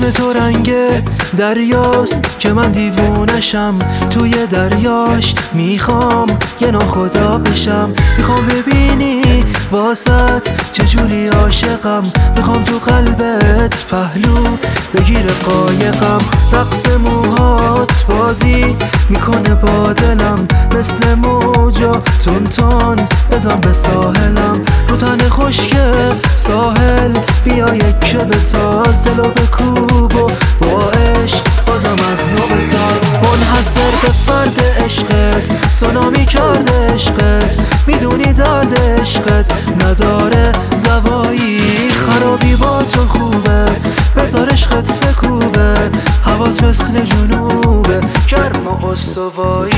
مثل تو رنگ دریاست که من دیوونشم، توی دریاش میخوام یه ناخدا بشم. میخوام ببینی واسط چجوری عاشقم، میخوام تو قلبت پهلو بگیره قایقم. رقص موهات بازی میکنه با دلم، مثل موجا تون تون بزن به ساحلم. رو تن خشک ساحل بیا یک بتاز، دلو بکوب و با عشق بازم از نو بساز. منحصر به فرد عشقت، سونامی کرده عشقت، میدونی درد عشقت نداره دوایی. خرابی با تو خوبه، بذار عشقت بکوبه، هوات مثل جنوبه گرم و استوایی.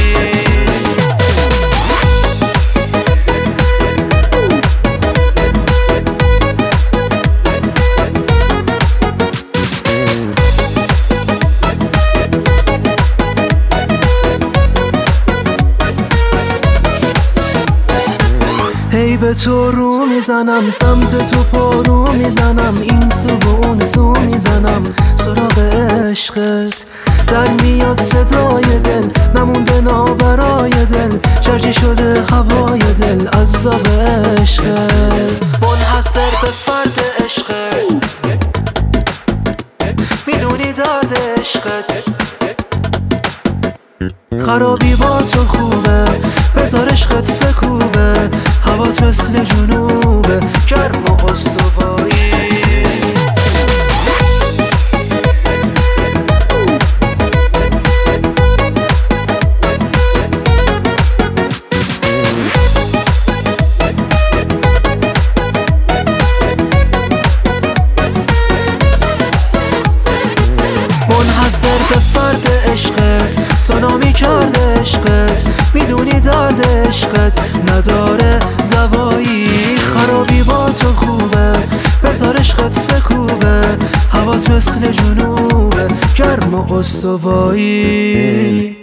هی به تو رو میزنم، سمت تو پارو میزنم، این سو و اون سو میزنم سراغ عشقت. در میاد صدای دل، نمونده نابرای دل، شرجی شده هوای دل از داغ عشقت. منحصر به فرد عشقت، میدونی درد عشقت. خرابی با تو خوبه، بذار عشقت بکوبه، هوات مثل جنوبه گرم و استوایی. منحصر به فرد عشقت، سونامی کرده عشقت، میدونی درد عشقت نداره دوایی. خرابی با تو خوبه، بذار عشقت بکوبه، هوات مثل جنوبه گرم و استوایی.